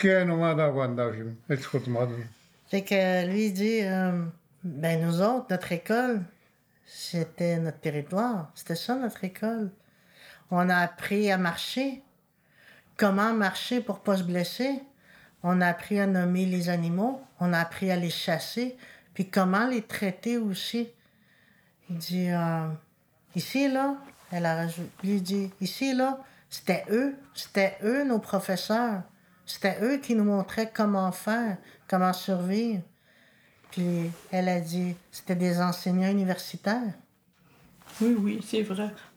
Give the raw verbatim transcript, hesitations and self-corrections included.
Chieno mada guardajim, escot mada. Fait que lui, il dit, euh, ben nous autres, notre école, c'était notre territoire. C'était ça, notre école. On a appris à marcher. Comment marcher pour pas se blesser. On a appris à nommer les animaux. On a appris à les chasser. Puis comment les traiter aussi. Il dit, euh, ici, là, elle a rajouté, lui dit, ici, là, c'était eux. C'était eux, nos professeurs. C'était eux qui nous montraient comment faire, comment survivre. Puis elle a dit, c'était des enseignants universitaires. Oui, oui, c'est vrai.